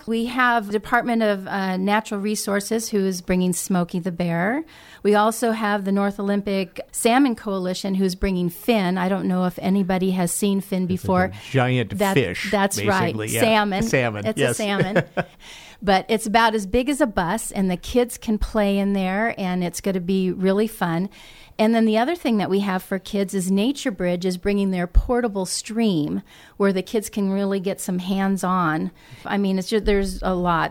We have Department of Natural Resources, who is bringing Smokey the Bear. We also have the North Olympic Salmon Coalition, who's bringing Finn. I don't know if anybody has seen Finn before. It's a giant fish. That's right. Yeah. Salmon. Salmon. It's yes. a salmon. But it's about as big as a bus, and the kids can play in there, and it's going to be really fun. And then the other thing that we have for kids is Nature Bridge is bringing their portable stream where the kids can really get some hands-on. I mean, there's a lot.